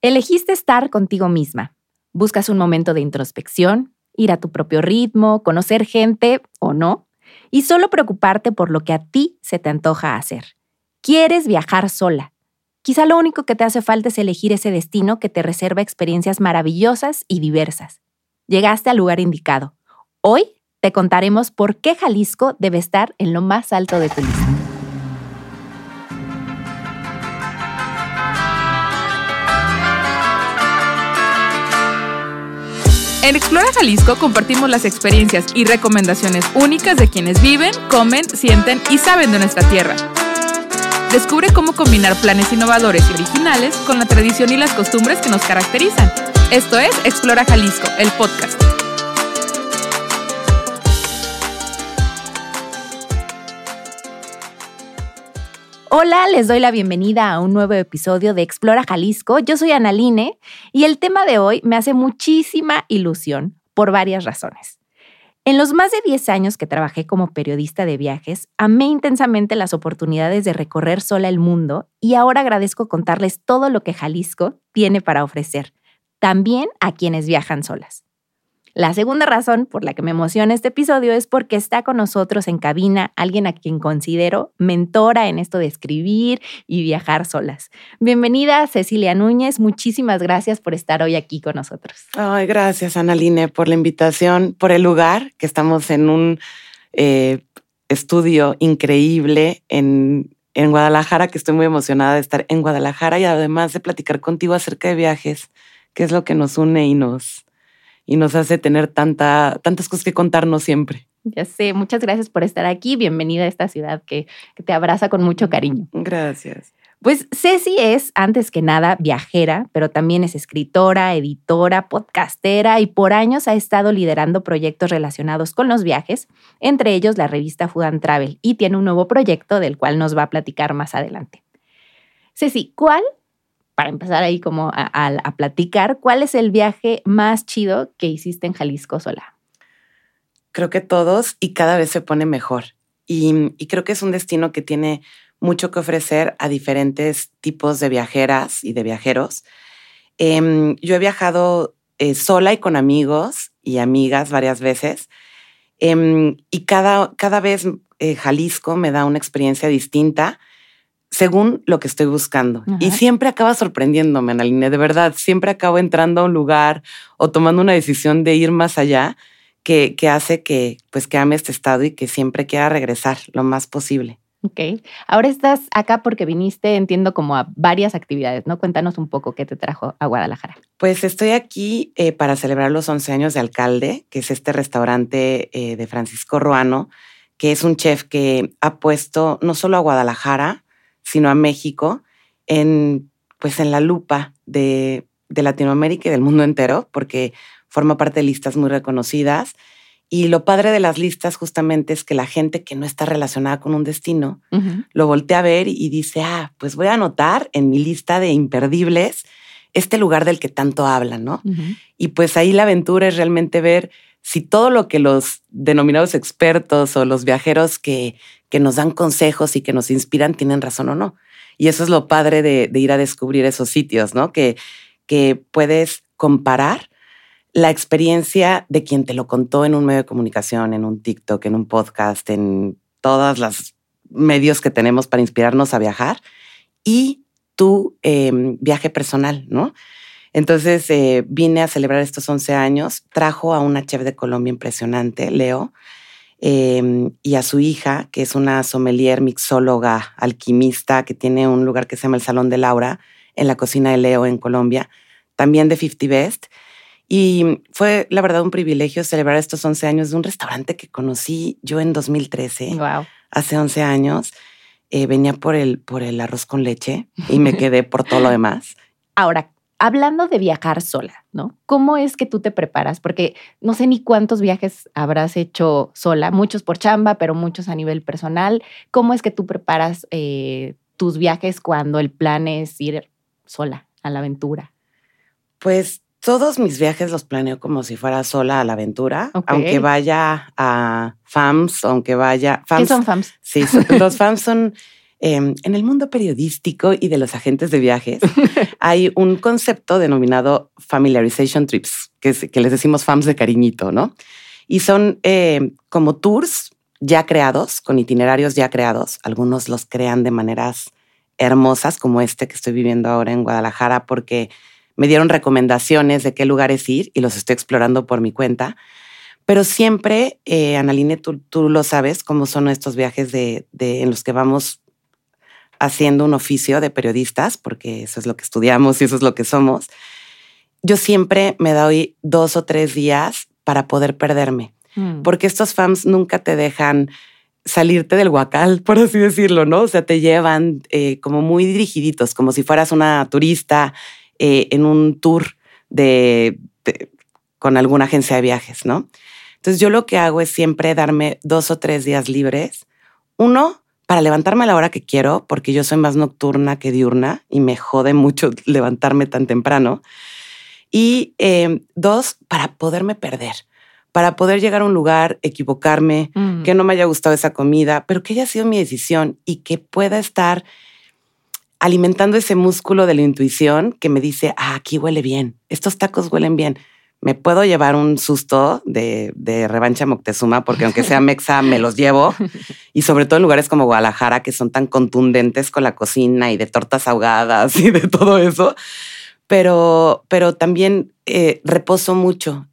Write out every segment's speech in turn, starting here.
Elegiste estar contigo misma. Buscas un momento de introspección, ir a tu propio ritmo, conocer gente o no, y solo preocuparte por lo que a ti se te antoja hacer. Quieres viajar sola. Quizá lo único que te hace falta es elegir ese destino que te reserva experiencias maravillosas y diversas. Llegaste al lugar indicado. Hoy te contaremos por qué Jalisco debe estar en lo más alto de tu lista. En Explora Jalisco compartimos las experiencias y recomendaciones únicas de quienes viven, comen, sienten y saben de nuestra tierra. Descubre cómo combinar planes innovadores y originales con la tradición y las costumbres que nos caracterizan. Esto es Explora Jalisco, el podcast. Hola, les doy la bienvenida a un nuevo episodio de Explora Jalisco. Yo soy Ana Line y el tema de hoy me hace muchísima ilusión por varias razones. En los más de 10 años que trabajé como periodista de viajes, amé intensamente las oportunidades de recorrer sola el mundo y ahora agradezco contarles todo lo que Jalisco tiene para ofrecer, también a quienes viajan solas. La segunda razón por la que me emociona este episodio es porque está con nosotros en cabina alguien a quien considero mentora en esto de escribir y viajar solas. Bienvenida, Cecilia Núñez. Muchísimas gracias por estar hoy aquí con nosotros. Ay, gracias, Ana Line, por la invitación, por el lugar, que estamos en un estudio increíble en Guadalajara, que estoy muy emocionada de estar en Guadalajara y además de platicar contigo acerca de viajes, que es lo que nos une y nos hace tener tantas cosas que contarnos siempre. Ya sé, muchas gracias por estar aquí. Bienvenida a esta ciudad que te abraza con mucho cariño. Gracias. Pues Ceci es, antes que nada, viajera, pero también es escritora, editora, podcastera y por años ha estado liderando proyectos relacionados con los viajes, entre ellos la revista Food and Travel, y tiene un nuevo proyecto del cual nos va a platicar más adelante. Ceci, para empezar ahí como a platicar, ¿cuál es el viaje más chido que hiciste en Jalisco sola? Creo que todos y cada vez se pone mejor. Y creo que es un destino que tiene mucho que ofrecer a diferentes tipos de viajeras y de viajeros. Yo he viajado sola y con amigos y amigas varias veces. Y cada vez Jalisco me da una experiencia distinta según lo que estoy buscando. Ajá. Y siempre acaba sorprendiéndome, Ana Line, de verdad. Siempre acabo entrando a un lugar o tomando una decisión de ir más allá que hace que ame este estado y que siempre quiera regresar lo más posible. Ok. Ahora estás acá porque viniste, entiendo, como a varias actividades, ¿no? Cuéntanos un poco qué te trajo a Guadalajara. Pues estoy aquí para celebrar los 11 años de Alcalde, que es este restaurante de Francisco Ruano, que es un chef que ha puesto no solo a Guadalajara, sino a México en la lupa de Latinoamérica y del mundo entero, porque forma parte de listas muy reconocidas. Y lo padre de las listas justamente es que la gente que no está relacionada con un destino lo voltea a ver y dice, pues voy a anotar en mi lista de imperdibles este lugar del que tanto hablan, ¿no? Y pues ahí la aventura es realmente ver si todo lo que los denominados expertos o los viajeros que nos dan consejos y que nos inspiran tienen razón o no. Y eso es lo padre de ir a descubrir esos sitios, ¿no? Que puedes comparar la experiencia de quien te lo contó en un medio de comunicación, en un TikTok, en un podcast, en todos los medios que tenemos para inspirarnos a viajar y tu viaje personal, ¿no? Entonces vine a celebrar estos 11 años, trajo a una chef de Colombia impresionante, Leo, y a su hija, que es una sommelier, mixóloga, alquimista, que tiene un lugar que se llama el Salón de Laura, en la cocina de Leo en Colombia, también de 50 Best. Y fue, la verdad, un privilegio celebrar estos 11 años de un restaurante que conocí yo en 2013, wow. Hace 11 años. Venía por el arroz con leche y me quedé por todo lo demás. Ahora, hablando de viajar sola, ¿no? ¿Cómo es que tú te preparas? Porque no sé ni cuántos viajes habrás hecho sola, muchos por chamba, pero muchos a nivel personal. ¿Cómo es que tú preparas tus viajes cuando el plan es ir sola a la aventura? Pues todos mis viajes los planeo como si fuera sola a la aventura, okay. Aunque vaya a FAMS, aunque vaya... ¿Qué son FAMS? Sí, los FAMS son En el mundo periodístico y de los agentes de viajes hay un concepto denominado familiarization trips, que les decimos FAMs de cariñito, ¿no? Y son como tours ya creados, con itinerarios ya creados. Algunos los crean de maneras hermosas, como este que estoy viviendo ahora en Guadalajara, porque me dieron recomendaciones de qué lugares ir y los estoy explorando por mi cuenta. Pero siempre, Analine, tú lo sabes, cómo son estos viajes en los que vamos haciendo un oficio de periodistas, porque eso es lo que estudiamos y eso es lo que somos. Yo siempre me doy 2 o 3 días para poder perderme, porque estos FAMs nunca te dejan salirte del huacal, por así decirlo, ¿no? O sea, te llevan como muy dirigiditos, como si fueras una turista en un tour con alguna agencia de viajes, ¿no? Entonces yo lo que hago es siempre darme 2 o 3 días libres. Uno, para levantarme a la hora que quiero, porque yo soy más nocturna que diurna y me jode mucho levantarme tan temprano. Y 2, para poderme perder, para poder llegar a un lugar, equivocarme, que no me haya gustado esa comida, pero que haya sido mi decisión y que pueda estar alimentando ese músculo de la intuición que me dice, aquí huele bien, estos tacos huelen bien. Me puedo llevar un susto de revancha Moctezuma, porque aunque sea mexa, me los llevo. Y sobre todo en lugares como Guadalajara, que son tan contundentes con la cocina y de tortas ahogadas y de todo eso. Pero también reposo mucho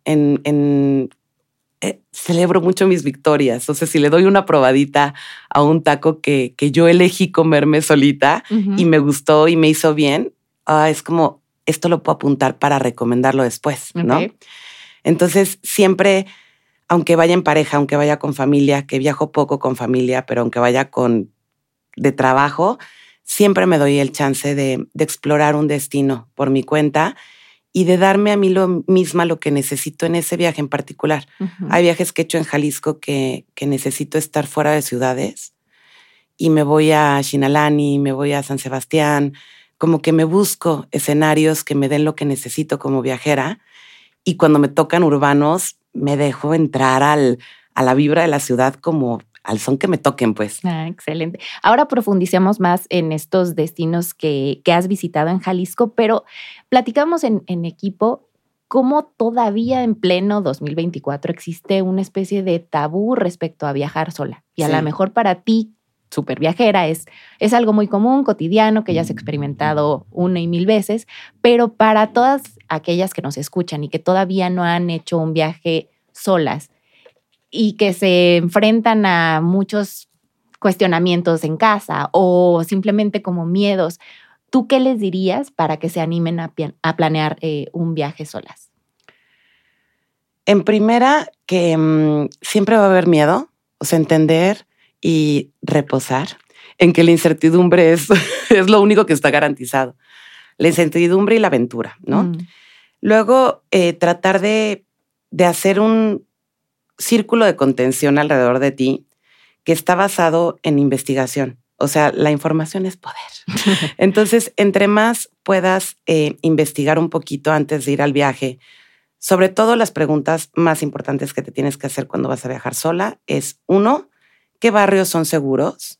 celebro mucho mis victorias. O sea, si le doy una probadita a un taco que yo elegí comerme solita y me gustó y me hizo bien, es como, esto lo puedo apuntar para recomendarlo después, ¿no? Okay. Entonces, siempre, aunque vaya en pareja, aunque vaya con familia, que viajo poco con familia, pero aunque vaya de trabajo, siempre me doy el chance de explorar un destino por mi cuenta y de darme a mí misma lo que necesito en ese viaje en particular. Hay viajes que he hecho en Jalisco que necesito estar fuera de ciudades y me voy a Xinalani, me voy a San Sebastián, como que me busco escenarios que me den lo que necesito como viajera, y cuando me tocan urbanos me dejo entrar a la vibra de la ciudad como al son que me toquen, pues. Excelente. Ahora profundicemos más en estos destinos que has visitado en Jalisco, pero platicamos en equipo cómo todavía en pleno 2024 existe una especie de tabú respecto a viajar sola. Y a lo mejor para ti, súper viajera, es algo muy común, cotidiano, que ya has experimentado 1 y 1000 veces, pero para todas aquellas que nos escuchan y que todavía no han hecho un viaje solas y que se enfrentan a muchos cuestionamientos en casa o simplemente como miedos, ¿tú qué les dirías para que se animen a planear un viaje solas? En primera, que siempre va a haber miedo, o sea, entender y reposar en que la incertidumbre es lo único que está garantizado. La incertidumbre y la aventura, ¿no? Luego, tratar de hacer un círculo de contención alrededor de ti que está basado en investigación. O sea, la información es poder. Entonces, entre más puedas investigar un poquito antes de ir al viaje, sobre todo las preguntas más importantes que te tienes que hacer cuando vas a viajar sola es, 1, ¿qué barrios son seguros?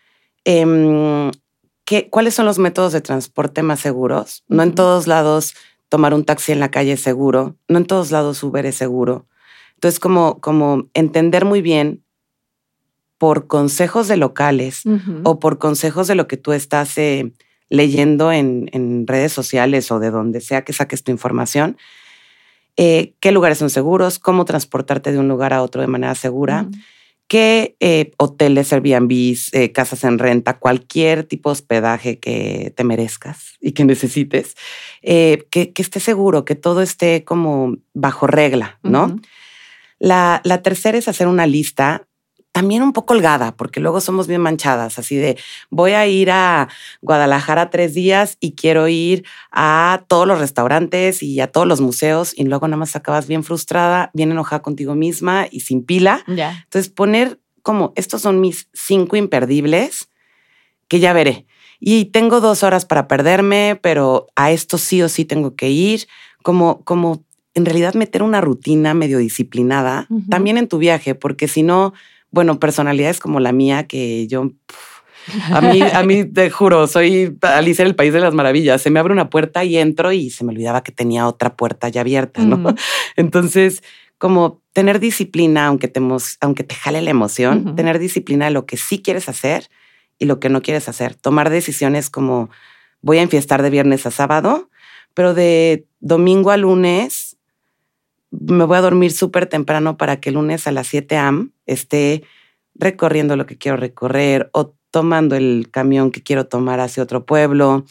¿Cuáles son los métodos de transporte más seguros? No en todos lados tomar un taxi en la calle es seguro. No en todos lados Uber es seguro. Entonces, como entender muy bien por consejos de locales o por consejos de lo que tú estás leyendo en redes sociales o de donde sea que saques tu información, qué lugares son seguros, cómo transportarte de un lugar a otro de manera segura, qué hoteles, Airbnbs, casas en renta, cualquier tipo de hospedaje que te merezcas y que necesites, que esté seguro, que todo esté como bajo regla, ¿no? La tercera es hacer una lista también un poco holgada, porque luego somos bien manchadas, así de voy a ir a Guadalajara 3 días y quiero ir a todos los restaurantes y a todos los museos, y luego nada más acabas bien frustrada, bien enojada contigo misma y sin pila. Yeah. Entonces poner como estos son mis 5 imperdibles que ya veré. Y tengo 2 horas para perderme, pero a esto sí o sí tengo que ir, como en realidad meter una rutina medio disciplinada también en tu viaje, porque si no, bueno, personalidades como la mía, que yo A mí te juro, soy Alicia en el País de las Maravillas. Se me abre una puerta y entro y se me olvidaba que tenía otra puerta ya abierta, ¿no? Entonces, como tener disciplina, aunque te jale la emoción, tener disciplina de lo que sí quieres hacer y lo que no quieres hacer. Tomar decisiones como voy a enfiestar de viernes a sábado, pero de domingo a lunes me voy a dormir súper temprano para que el lunes a las 7 a.m. esté recorriendo lo que quiero recorrer o tomando el camión que quiero tomar hacia otro pueblo.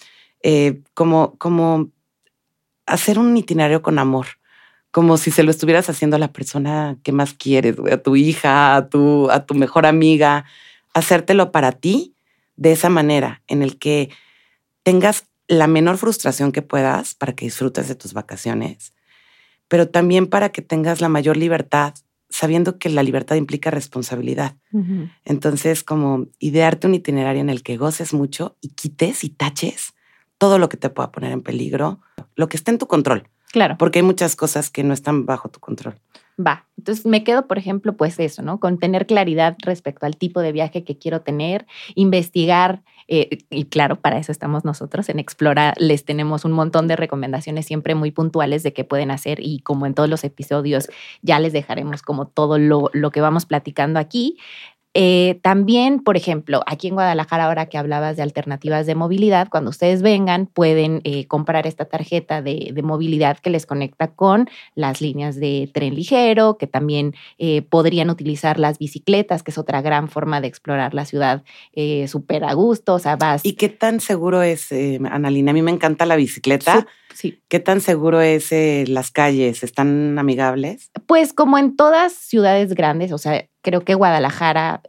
Como hacer un itinerario con amor, como si se lo estuvieras haciendo a la persona que más quieres, güey, a tu hija, a tu mejor amiga. Hacértelo para ti de esa manera, en el que tengas la menor frustración que puedas para que disfrutes de tus vacaciones, pero también para que tengas la mayor libertad, sabiendo que la libertad implica responsabilidad. Entonces, como idearte un itinerario en el que goces mucho y quites y taches todo lo que te pueda poner en peligro, lo que esté en tu control. Claro. Porque hay muchas cosas que no están bajo tu control. Va. Entonces me quedo, por ejemplo, pues eso, ¿no? Con tener claridad respecto al tipo de viaje que quiero tener, investigar, y claro, para eso estamos nosotros en Explora. Les tenemos un montón de recomendaciones siempre muy puntuales de qué pueden hacer y como en todos los episodios ya les dejaremos como todo lo que vamos platicando aquí. También, por ejemplo, aquí en Guadalajara, ahora que hablabas de alternativas de movilidad, cuando ustedes vengan pueden comprar esta tarjeta de movilidad que les conecta con las líneas de tren ligero, que también podrían utilizar las bicicletas, que es otra gran forma de explorar la ciudad súper a gusto. O sea, vas... ¿Y qué tan seguro es, Analina? A mí me encanta la bicicleta. Sí. ¿Qué tan seguro es las calles? ¿Están amigables? Pues como en todas ciudades grandes, o sea, creo que Guadalajara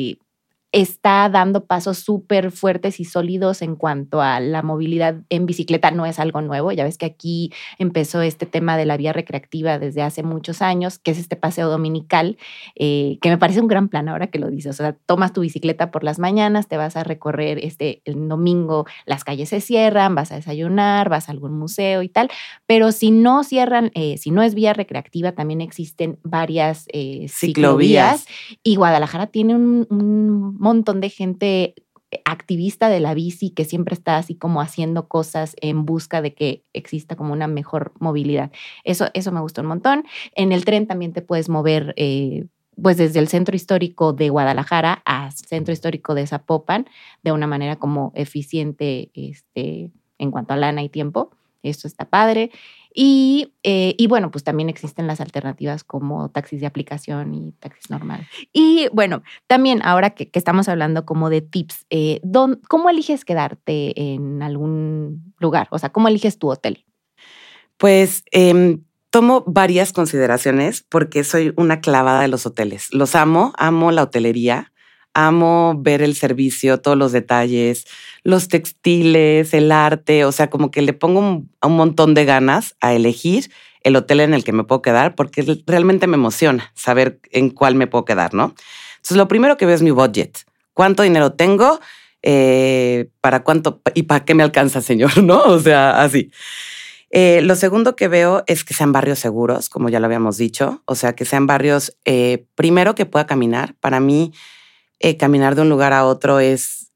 está dando pasos súper fuertes y sólidos en cuanto a la movilidad en bicicleta. No es algo nuevo. Ya ves que aquí empezó este tema de la vía recreativa desde hace muchos años, que es este paseo dominical, que me parece un gran plan ahora que lo dices. O sea, tomas tu bicicleta por las mañanas, te vas a recorrer el domingo, las calles se cierran, vas a desayunar, vas a algún museo y tal. Pero si no cierran, si no es vía recreativa, también existen varias ciclovías. Y Guadalajara tiene un montón de gente activista de la bici que siempre está así como haciendo cosas en busca de que exista como una mejor movilidad. Eso me gustó un montón. En el tren también te puedes mover pues desde el centro histórico de Guadalajara al centro histórico de Zapopan de una manera como eficiente en cuanto a lana y tiempo. Esto está padre. Y bueno, pues también existen las alternativas como taxis de aplicación y taxis normales. Y bueno, también ahora que estamos hablando como de tips, ¿cómo eliges quedarte en algún lugar? O sea, ¿cómo eliges tu hotel? Pues tomo varias consideraciones porque soy una clavada de los hoteles. Los amo la hotelería. Amo ver el servicio, todos los detalles, los textiles, el arte. O sea, como que le pongo un montón de ganas a elegir el hotel en el que me puedo quedar porque realmente me emociona saber en cuál me puedo quedar, ¿no? Entonces, lo primero que veo es mi budget. ¿Cuánto dinero tengo? ¿Para cuánto? ¿Y para qué me alcanza, señor? ¿No? O sea, así. Lo segundo que veo es que sean barrios seguros, como ya lo habíamos dicho. O sea, que sean barrios, primero que pueda caminar. Para mí, caminar de un lugar a otro es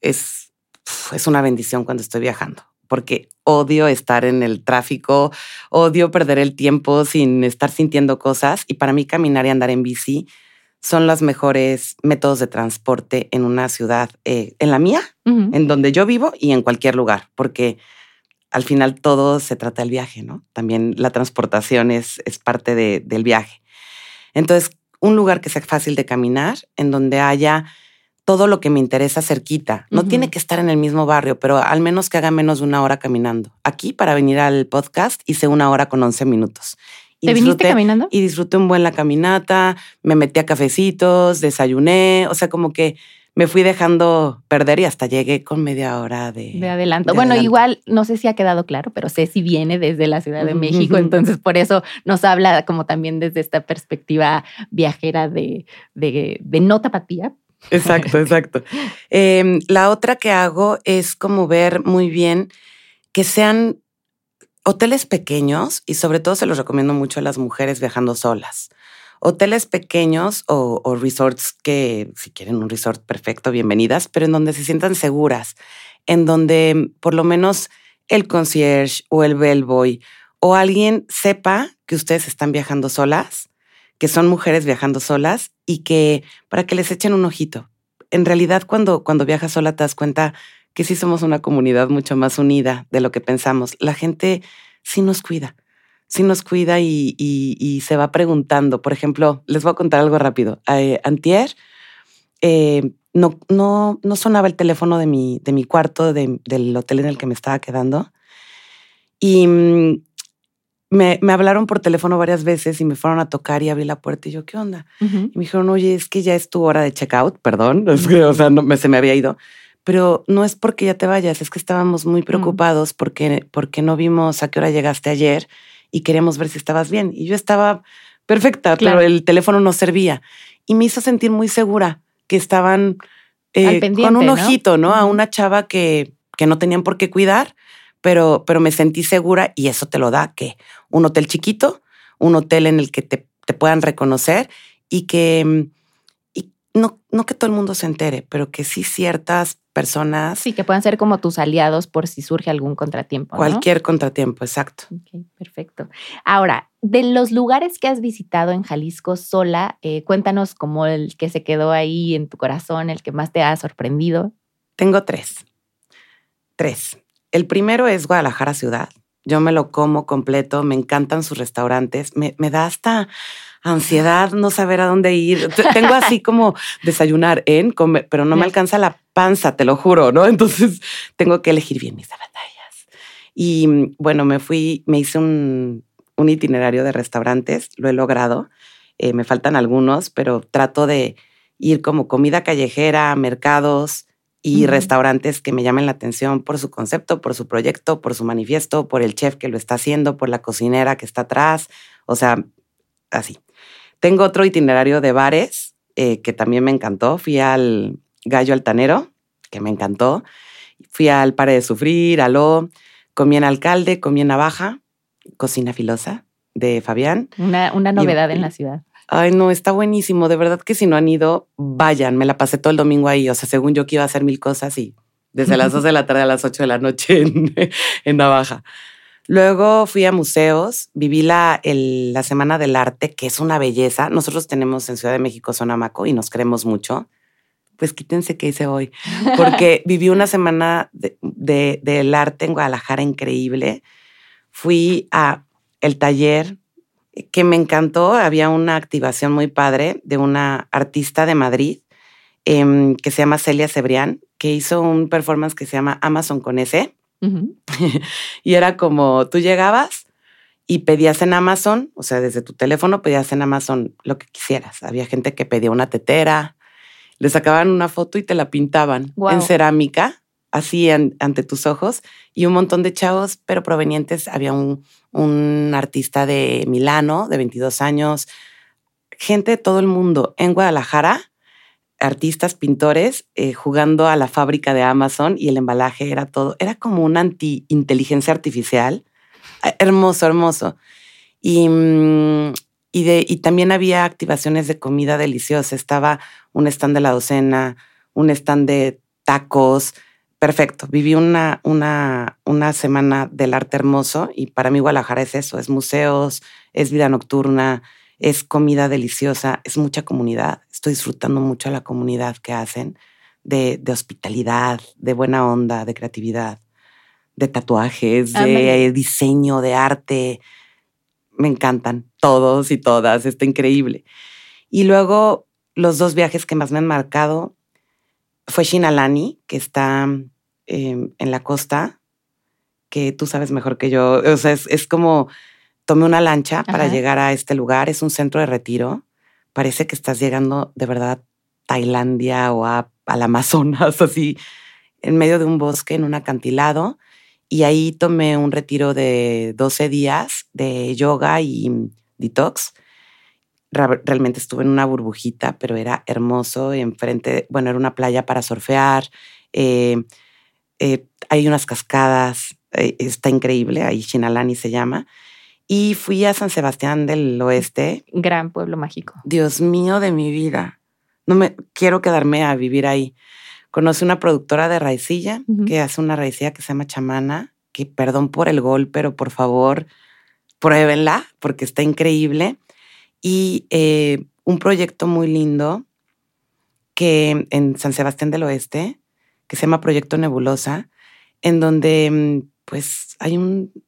una bendición cuando estoy viajando, porque odio estar en el tráfico, odio perder el tiempo sin estar sintiendo cosas. Y para mí caminar y andar en bici son los mejores métodos de transporte en una ciudad, en la mía, en donde yo vivo y en cualquier lugar, porque al final todo se trata del viaje, ¿no? También la transportación es parte del viaje. Entonces, un lugar que sea fácil de caminar, en donde haya todo lo que me interesa cerquita. No tiene que estar en el mismo barrio, pero al menos que haga menos de 1 hora caminando. Aquí, para venir al podcast, hice 1 hora con 11 minutos. ¿Te viniste caminando? Y disfruté un buen la caminata, me metí a cafecitos, desayuné, o sea, como que me fui dejando perder y hasta llegué con media hora de adelanto. Bueno, igual, no sé si ha quedado claro, pero Ceci viene desde la Ciudad de México, entonces por eso nos habla como también desde esta perspectiva viajera de no tapatía. Exacto. La otra que hago es como ver muy bien que sean hoteles pequeños y sobre todo se los recomiendo mucho a las mujeres viajando solas. hoteles pequeños o resorts que, si quieren un resort perfecto, bienvenidas, pero en donde se sientan seguras, en donde por lo menos el concierge o el bellboy o alguien sepa que ustedes están viajando solas, que son mujeres viajando solas y que para que les echen un ojito. En realidad, cuando viajas sola te das cuenta que sí somos una comunidad mucho más unida de lo que pensamos. La gente sí nos cuida y se va preguntando. Por ejemplo, les voy a contar algo rápido. Antier no sonaba el teléfono de mi cuarto del hotel en el que me estaba quedando y me hablaron por teléfono varias veces y me fueron a tocar y abrí la puerta y yo, ¿qué onda? Uh-huh. Y me dijeron, oye, es que ya es tu hora de checkout, perdón, es que, o sea, se me había ido. Pero no es porque ya te vayas, es que estábamos muy preocupados porque no vimos a qué hora llegaste ayer y queríamos ver si estabas bien. Y yo estaba perfecta, claro, pero el teléfono no servía. Y me hizo sentir muy segura que estaban con un ojito, ¿no? A una chava que no tenían por qué cuidar, pero me sentí segura y eso te lo da, que un hotel chiquito, un hotel en el que te puedan reconocer y que no que todo el mundo se entere, pero que sí ciertas personas... Sí, que puedan ser como tus aliados por si surge algún contratiempo, Cualquier contratiempo, exacto. Ok, perfecto. Ahora, de los lugares que has visitado en Jalisco sola, cuéntanos como el que se quedó ahí en tu corazón, el que más te ha sorprendido. Tengo tres. El primero es Guadalajara ciudad. Yo me lo como completo, me encantan sus restaurantes, me da hasta ansiedad no saber a dónde ir. Tengo así como desayunar comer, pero no me alcanza la panza, te lo juro, ¿no? Entonces tengo que elegir bien mis batallas. Y bueno, me hice un itinerario de restaurantes, lo he logrado. Me faltan algunos, pero trato de ir como comida callejera, mercados y restaurantes que me llamen la atención por su concepto, por su proyecto, por su manifiesto, por el chef que lo está haciendo, por la cocinera que está atrás. O sea, así. Tengo otro itinerario de bares que también me encantó. Fui al Gallo Altanero, que me encantó. Fui al Pare de Sufrir, Aló. Comí en Alcalde, comí en Navaja, Cocina Filosa de Fabián. Una novedad en la ciudad. Ay, no, está buenísimo. De verdad que si no han ido, vayan. Me la pasé todo el domingo ahí. O sea, según yo que iba a hacer 1000 cosas y desde las 2 de la tarde a las 8 de la noche en Navaja. Luego fui a museos, viví la Semana del Arte, que es una belleza. Nosotros tenemos en Ciudad de México Sonamaco y nos queremos mucho. Pues quítense qué hice hoy, porque viví una semana del arte en Guadalajara increíble. Fui a el taller que me encantó. Había una activación muy padre de una artista de Madrid que se llama Celia Cebrián, que hizo un performance que se llama Amazon con S. Uh-huh. Y era como tú llegabas y pedías en Amazon, o sea, desde tu teléfono pedías en Amazon lo que quisieras. Había gente que pedía una tetera, le sacaban una foto y te la pintaban en cerámica, así ante tus ojos, y un montón de chavos, pero provenientes. Había un artista de Milano, de 22 años, gente de todo el mundo en Guadalajara, artistas, pintores, jugando a la fábrica de Amazon, y el embalaje era todo, era como una inteligencia artificial. Hermoso, hermoso. Y también había activaciones de comida deliciosa. Estaba un stand de la docena, un stand de tacos. Perfecto. Viví una semana del arte hermoso y para mí Guadalajara es eso, es museos, es vida nocturna, es comida deliciosa, es mucha comunidad. Estoy disfrutando mucho de la comunidad que hacen, de hospitalidad, de buena onda, de creatividad, de tatuajes, de diseño, de arte. Me encantan todos y todas, está increíble. Y luego los 2 viajes que más me han marcado fue Shinalani, que está en la costa, que tú sabes mejor que yo. O sea, es como tomé una lancha para llegar a este lugar. Es un centro de retiro. Parece que estás llegando de verdad a Tailandia o al Amazonas, así, en medio de un bosque, en un acantilado. Y ahí tomé un retiro de 12 días de yoga y detox. Realmente estuve en una burbujita, pero era hermoso. Enfrente, bueno, era una playa para surfear. Hay unas cascadas. Está increíble. Ahí Shinalani se llama. Y fui a San Sebastián del Oeste. Gran pueblo mágico. Dios mío de mi vida. No me quiero quedarme a vivir ahí. Conocí una productora de raicilla que hace una raicilla que se llama Chamana, que perdón por el gol, pero por favor, pruébenla porque está increíble. Y un proyecto muy lindo que en San Sebastián del Oeste, que se llama Proyecto Nebulosa, en donde pues hay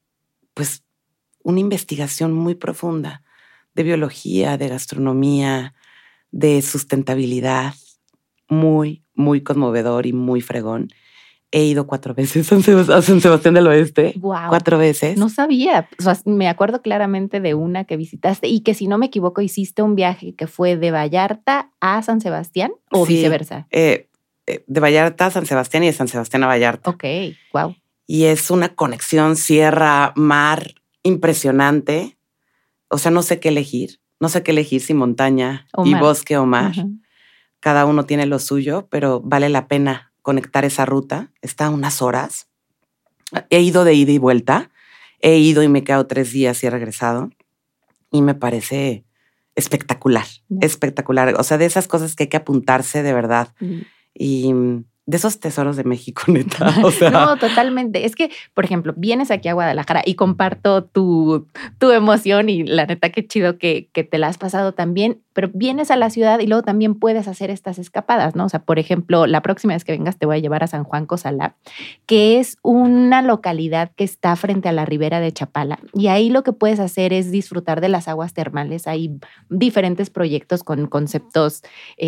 una investigación muy profunda de biología, de gastronomía, de sustentabilidad, muy, muy conmovedor y muy fregón. He ido 4 veces a San Sebastián del Oeste. Wow. 4 veces. No sabía. O sea, me acuerdo claramente de una que visitaste y que, si no me equivoco, hiciste un viaje que fue de Vallarta a San Sebastián o sí, viceversa. De Vallarta a San Sebastián y de San Sebastián a Vallarta. Ok, wow. Y es una conexión sierra-mar impresionante. O sea, no sé qué elegir. No sé qué elegir, si montaña y bosque o mar. Cada uno tiene lo suyo, pero vale la pena conectar esa ruta. Está a unas horas. He ido de ida y vuelta. He ido y me he quedado 3 días y he regresado. Y me parece espectacular, espectacular. O sea, de esas cosas que hay que apuntarse de verdad. Y de esos tesoros de México, neta. O sea. No, totalmente. Es que, por ejemplo, vienes aquí a Guadalajara y comparto tu emoción y la neta, qué chido que te la has pasado también, pero vienes a la ciudad y luego también puedes hacer estas escapadas, ¿no? O sea, por ejemplo, la próxima vez que vengas te voy a llevar a San Juan Cosalá, que es una localidad que está frente a la ribera de Chapala. Y ahí lo que puedes hacer es disfrutar de las aguas termales. Hay diferentes proyectos con conceptos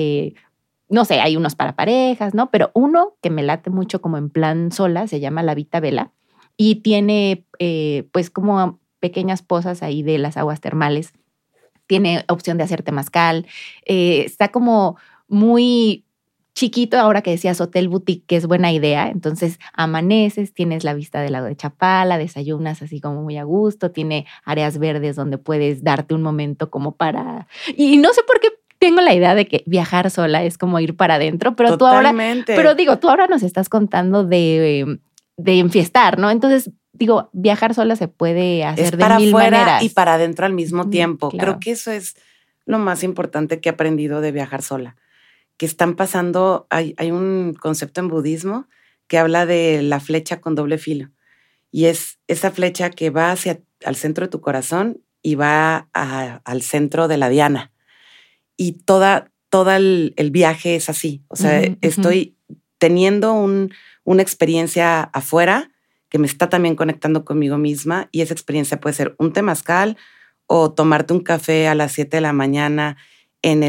no sé, hay unos para parejas, ¿no? Pero uno que me late mucho como en plan sola se llama La Vita Vela y tiene pues como pequeñas pozas ahí de las aguas termales. Tiene opción de hacer temazcal. Está como muy chiquito ahora que decías hotel boutique, que es buena idea. Entonces amaneces, tienes la vista del lago de Chapala, desayunas así como muy a gusto, tiene áreas verdes donde puedes darte un momento como para... Y no sé por qué tengo la idea de que viajar sola es como ir para adentro, pero Totalmente. tú ahora nos estás contando de enfiestar, ¿no? Entonces, digo, viajar sola se puede hacer de mil maneras. Y para adentro al mismo tiempo. Claro. Creo que eso es lo más importante que he aprendido de viajar sola. Que están pasando, hay un concepto en budismo que habla de la flecha con doble filo. Y es esa flecha que va al centro de tu corazón y va al centro de la diana. Y todo el viaje es así. O sea, estoy teniendo una experiencia afuera que me está también conectando conmigo misma, y esa experiencia puede ser un temazcal o tomarte un café a las 7 de la mañana en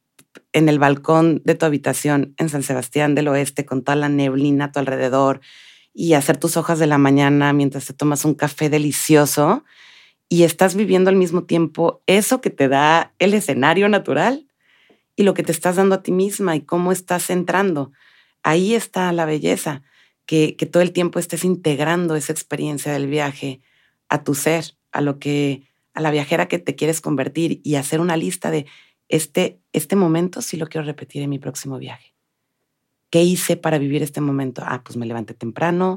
el balcón de tu habitación en San Sebastián del Oeste con toda la neblina a tu alrededor y hacer tus hojas de la mañana mientras te tomas un café delicioso. Y estás viviendo al mismo tiempo eso que te da el escenario natural y lo que te estás dando a ti misma y cómo estás entrando. Ahí está la belleza, que todo el tiempo estés integrando esa experiencia del viaje a tu ser, a la viajera que te quieres convertir, y hacer una lista de este momento sí lo quiero repetir en mi próximo viaje. ¿Qué hice para vivir este momento? Pues me levanté temprano,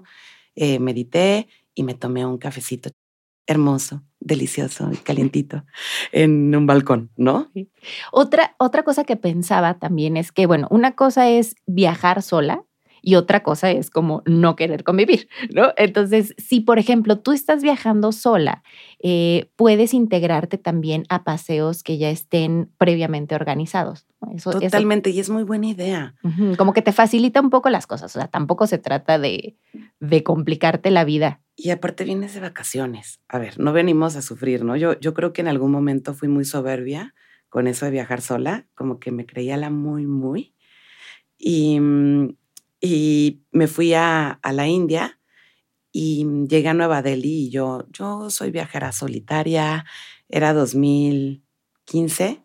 medité y me tomé un cafecito hermoso, delicioso y calientito en un balcón, ¿no? Sí. Otra cosa que pensaba también es que, bueno, una cosa es viajar sola y otra cosa es como no querer convivir, ¿no? Entonces, si, por ejemplo, tú estás viajando sola, puedes integrarte también a paseos que ya estén previamente organizados, ¿no? Totalmente, y es muy buena idea. Como que te facilita un poco las cosas, o sea, tampoco se trata de complicarte la vida. Y aparte vienes de vacaciones. A ver, no venimos a sufrir, ¿no? Yo creo que en algún momento fui muy soberbia con eso de viajar sola, como que me creía la muy. Y me fui a la India y llegué a Nueva Delhi y yo soy viajera solitaria. Era 2015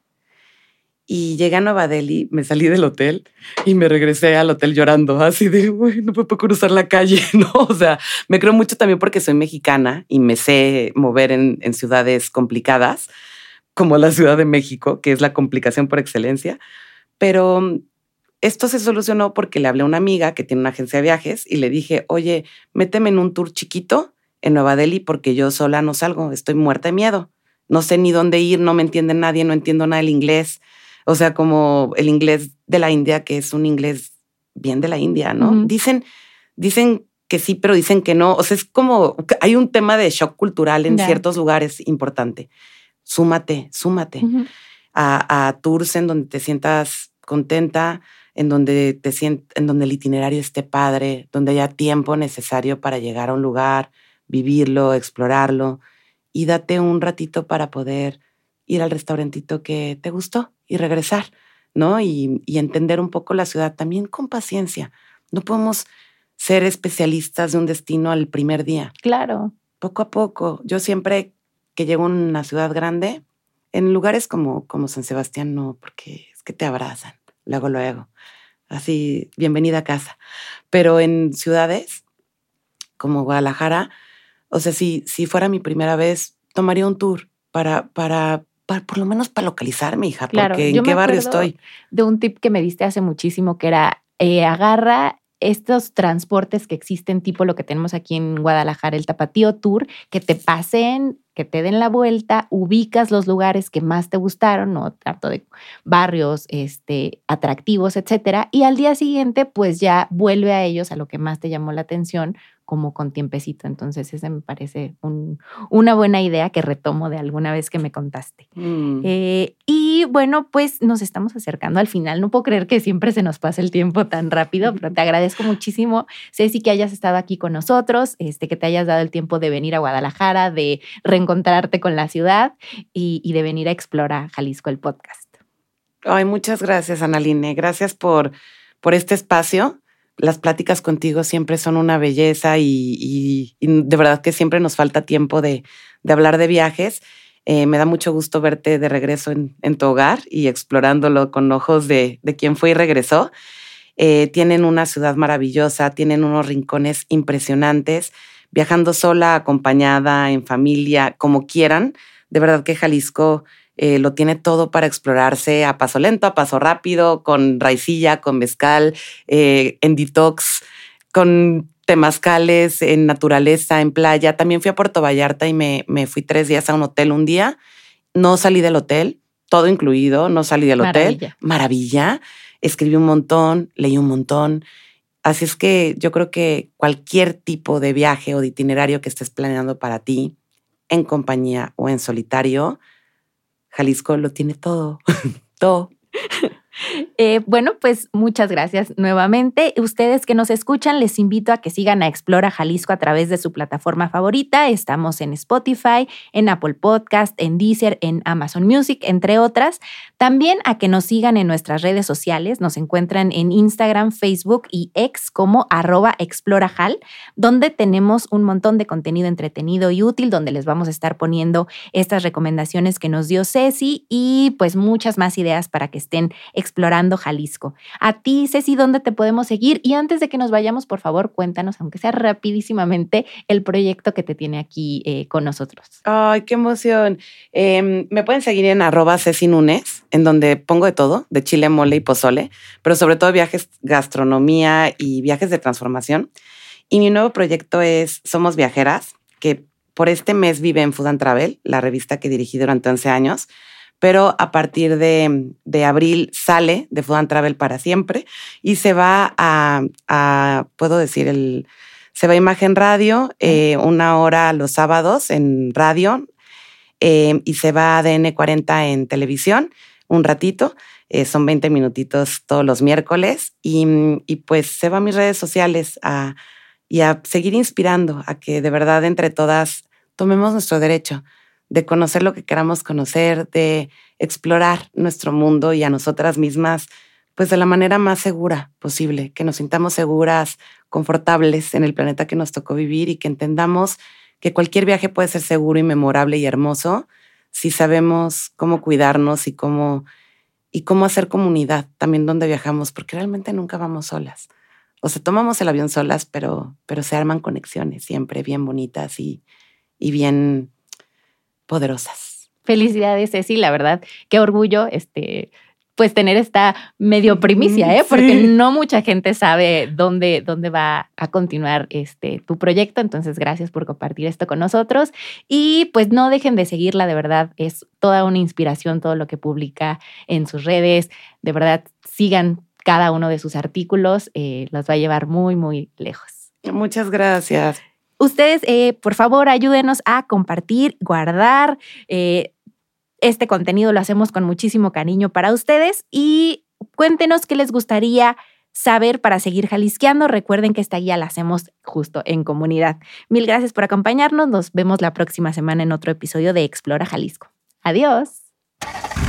y llegué a Nueva Delhi, me salí del hotel y me regresé al hotel llorando, así de, güey, no puedo cruzar la calle, ¿no? O sea, me creo mucho también porque soy mexicana y me sé mover en ciudades complicadas, como la Ciudad de México, que es la complicación por excelencia. Pero esto se solucionó porque le hablé a una amiga que tiene una agencia de viajes y le dije, oye, méteme en un tour chiquito en Nueva Delhi porque yo sola no salgo, estoy muerta de miedo. No sé ni dónde ir, no me entiende nadie, no entiendo nada del inglés. O sea, como el inglés de la India, que es un inglés bien de la India, ¿no? Ujú. Dicen que sí, pero dicen que no. O sea, es como, hay un tema de shock cultural en Ya. ciertos lugares importante. Súmate Ujú. a tours en donde te sientas contenta, en donde el itinerario esté padre, donde haya tiempo necesario para llegar a un lugar, vivirlo, explorarlo, y date un ratito para poder ir al restaurantito que te gustó y regresar, ¿no? Y entender un poco la ciudad también con paciencia. No podemos ser especialistas de un destino al primer día. Claro. Poco a poco. Yo siempre que llego a una ciudad grande, en lugares como San Sebastián no, porque es que te abrazan, luego. Así, bienvenida a casa. Pero en ciudades como Guadalajara, o sea, si fuera mi primera vez, tomaría un tour para por lo menos para localizarme, hija, Claro, porque ¿en yo me qué barrio acuerdo estoy? de un tip que me diste hace muchísimo, que era agarra estos transportes que existen, tipo lo que tenemos aquí en Guadalajara, el Tapatío Tour, que te pasen, que te den la vuelta, ubicas los lugares que más te gustaron, ¿no? Tanto de barrios, atractivos, etcétera, y al día siguiente, pues ya vuelve a ellos, a lo que más te llamó la atención, como con tiempecito. Entonces, ese me parece una buena idea que retomo de alguna vez que me contaste. Y bueno, pues nos estamos acercando al final. No puedo creer que siempre se nos pase el tiempo tan rápido, pero te agradezco muchísimo, Ceci, que hayas estado aquí con nosotros, que te hayas dado el tiempo de venir a Guadalajara, de reencontrarte con la ciudad y de venir a Explora Jalisco, el podcast. Ay, muchas gracias, Analine. Gracias por este espacio. Las pláticas contigo siempre son una belleza y de verdad que siempre nos falta tiempo de hablar de viajes. Me da mucho gusto verte de regreso en tu hogar y explorándolo con ojos de quien fue y regresó. Tienen una ciudad maravillosa, tienen unos rincones impresionantes, viajando sola, acompañada, en familia, como quieran. De verdad que Jalisco lo tiene todo para explorarse a paso lento, a paso rápido, con raicilla, con mezcal, en detox, con temazcales, en naturaleza, en playa. También fui a Puerto Vallarta y me fui 3 días a un hotel un día. No salí del hotel, todo incluido, no salí del hotel. Maravilla. Escribí un montón, leí un montón. Así es que yo creo que cualquier tipo de viaje o de itinerario que estés planeando para ti, en compañía o en solitario, Jalisco lo tiene todo, todo. Bueno, pues muchas gracias nuevamente. Ustedes que nos escuchan, les invito a que sigan a Explora Jalisco a través de su plataforma favorita. Estamos en Spotify, en Apple Podcast, en Deezer, en Amazon Music, entre otras. También a que nos sigan en nuestras redes sociales. Nos encuentran en Instagram, Facebook y X como @explorajal, donde tenemos un montón de contenido entretenido y útil, donde les vamos a estar poniendo estas recomendaciones que nos dio Ceci y pues muchas más ideas para que estén explorando Jalisco. A ti, Ceci, ¿dónde te podemos seguir? Y antes de que nos vayamos, por favor, cuéntanos, aunque sea rapidísimamente, el proyecto que te tiene aquí con nosotros. Ay, qué emoción. Me pueden seguir en @CeciNunes, en donde pongo de todo, de chile, mole y pozole, pero sobre todo viajes, gastronomía y viajes de transformación. Y mi nuevo proyecto es Somos Viajeras, que por este mes vive en Food and Travel, la revista que dirigí durante 11 años, pero a partir de abril sale de Food and Travel para siempre y se va puedo decir, se va a Imagen Radio, 1 hora los sábados en radio, y se va a ADN 40 en televisión un ratito. Son 20 minutitos todos los miércoles y pues se va a mis redes sociales y a seguir inspirando a que de verdad entre todas tomemos nuestro derecho de conocer lo que queramos conocer, de explorar nuestro mundo y a nosotras mismas, pues de la manera más segura posible, que nos sintamos seguras, confortables en el planeta que nos tocó vivir y que entendamos que cualquier viaje puede ser seguro y memorable y hermoso si sabemos cómo cuidarnos y cómo hacer comunidad también donde viajamos, porque realmente nunca vamos solas. O sea, tomamos el avión solas, pero se arman conexiones siempre bien bonitas y bien poderosas. Felicidades, Ceci, la verdad, qué orgullo, pues tener esta medio primicia, porque no mucha gente sabe dónde va a continuar tu proyecto. Entonces, gracias por compartir esto con nosotros. Y pues no dejen de seguirla, de verdad, es toda una inspiración todo lo que publica en sus redes. De verdad, sigan cada uno de sus artículos, los va a llevar muy, muy lejos. Muchas gracias. Ustedes, por favor, ayúdenos a compartir, guardar. Este contenido lo hacemos con muchísimo cariño para ustedes y cuéntenos qué les gustaría saber para seguir jalisqueando. Recuerden que esta guía la hacemos justo en comunidad. Mil gracias por acompañarnos. Nos vemos la próxima semana en otro episodio de Explora Jalisco. Adiós.